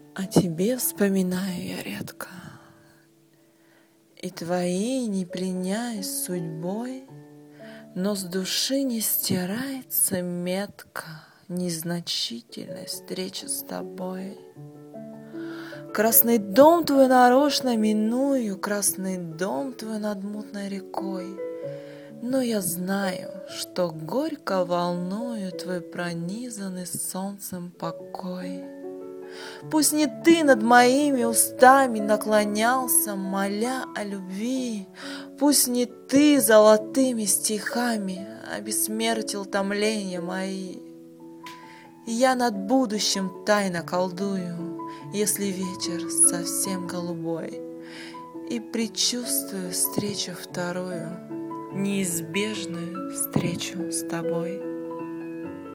О тебе вспоминаю я редко, и твоей не пленяясь судьбой, но с души не стирается метка незначительной встречи с тобой. Красный дом твой нарочно миную, красный дом твой над мутной рекой, но я знаю, что горько волною твой пронизанный солнцем покой. Пусть не ты над моими устами наклонялся, моля о любви, пусть не ты золотыми стихами обессмертил томления мои. Я над будущим тайно колдую, если вечер совсем голубой, и предчувствую встречу вторую, неизбежную встречу с тобой.